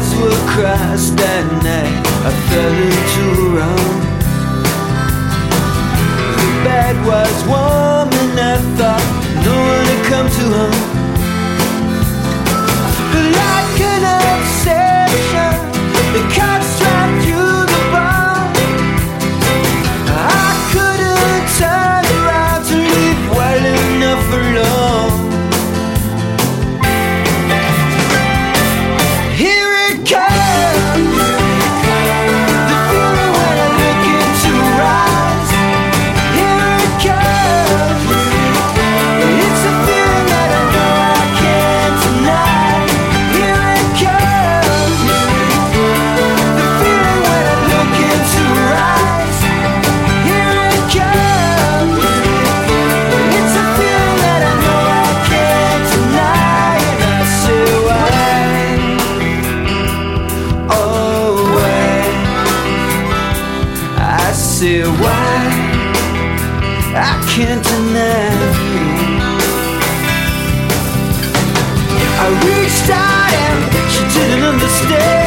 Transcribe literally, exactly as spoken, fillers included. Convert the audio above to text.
paths were crossed that night. I fell into a run. The bed was warm and I thought no one had come to harm. But like an obsession, the cops trapped through the bar. I couldn't turn around to leave well enough alone. Here it comes, the feeling when I look into her eyes. Here it comes, it's a feeling that I know I can't deny. Here it comes, the feeling when I look into her eyes. Here it comes, it's a feeling that I know I can't deny. And I say why, oh why, I say why, I can't deny. I reached out and she didn't understand.